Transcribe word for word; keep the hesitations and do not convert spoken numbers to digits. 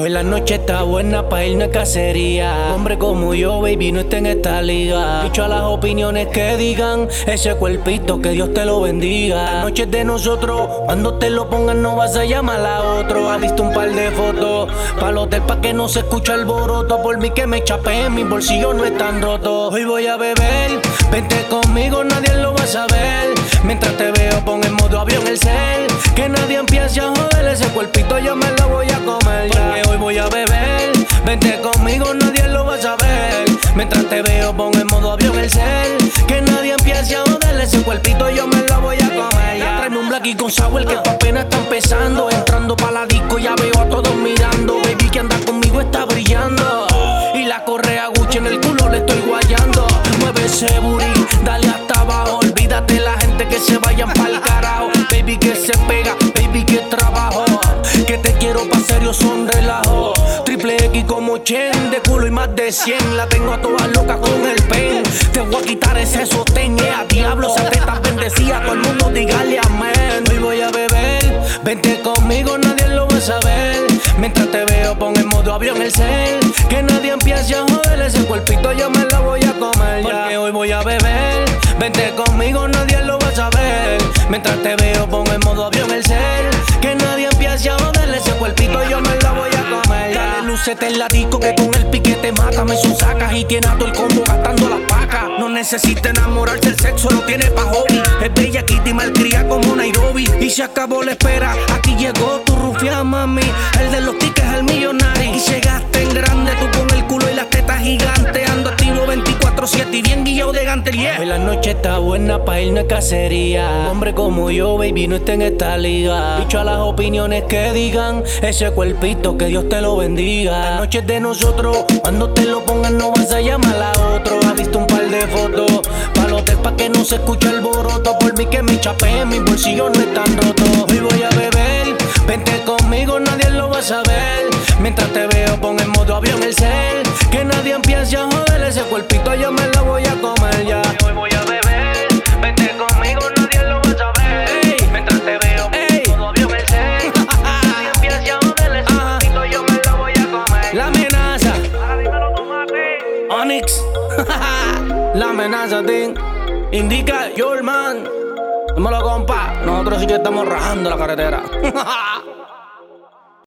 Hoy la noche está buena pa' irnos a cacería. Hombre como yo, baby, no está en esta liga. Dicho a las opiniones que digan, ese cuerpito que Dios te lo bendiga. La noche es de nosotros, cuando te lo pongan no vas a llamar a otro. Ha visto un par de fotos, pa'l hotel pa' que no se escuche el boroto. Por mí que me chapé, mis bolsillos no están rotos. Hoy voy a beber, vente conmigo, nadie lo va a saber. Mientras te veo pon en modo avión el cel, que nadie empiece a joder, ese cuerpito yo me lo voy a comer ya. Porque hoy voy a beber, vente conmigo, nadie lo va a saber. Mientras te veo pon en modo avión el cel, que nadie empiece a joder, ese cuerpito yo me lo voy a comer ya. Tráeme un black y con sour que pa' apenas está empezando. Entrando pa' la disco ya veo a todos mirando. Baby que anda conmigo está brillando, y la correa Gucci en el culo le estoy guayando. Mueve ese booty, dale hasta abajo. Olvídate la gente que se vayan pa'l carajo. Baby que se pega, baby que trabajo, que te quiero pa' serio son relajo. Triple X como Chen, de culo y más de cien. La tengo a todas locas con el pen. Te voy a quitar ese sostén, a diablo, esa teta bendecida. Todo el mundo dígale amén. Hoy voy a beber, vente conmigo, nadie lo va a saber. Mientras te veo pon en modo avión el cel, que nadie empiece a joder, ese cuerpito yo me lo voy a comer ya. Porque hoy voy a beber, vente conmigo, nadie lo va a saber. Mientras te veo pon en modo avión el cel, que nadie empiece a joder, ese cuerpito yo me lo voy a comer ya. Dale lucete en la disco que con el piquete mata. Me son sacas y tiene a todo el combo gastando las pacas. No necesita enamorarse, el sexo lo tiene pa' hobby. Es bella Kitty malcria como Nairobi. Y se acabó la espera, aquí llegó tu rufián, mami. El de los tickets, el millonario. Y llegaste en grande, tú con el culo y las tetas gigantes. Ando activo veinticuatro siete y bien guillado de gante, yeah. Hoy la noche está buena pa' irnos a cacería. Un hombre como yo, baby, no está en esta liga. Dicho a las opiniones que digan, ese cuerpito que Dios te lo bendiga. La noche es de nosotros, cuando te lo pongan no vas a llamar a otro. Ha visto un par de fotos, pa'l hotel pa' que no se escuche el boroto. Por mí que me chapé, mis bolsillos no están rotos. Hoy voy a beber, vente conmigo, nadie lo va a saber. Mientras te veo pon en modo avión el cel, que nadie empiece a joder, ese cuerpito yo me lo voy a comer ya. Hoy voy a beber, vente conmigo, nadie lo va a saber. Ey, mientras te veo ey, modo avión el cel, que nadie empiece a joder, ese uh-huh. cuerpito yo me lo voy a comer. La amenaza, ahora dímelo tomate. Onyx, la amenaza, ting. Indica, your man. Dímelo, compa. Nosotros sí que estamos rajando la carretera.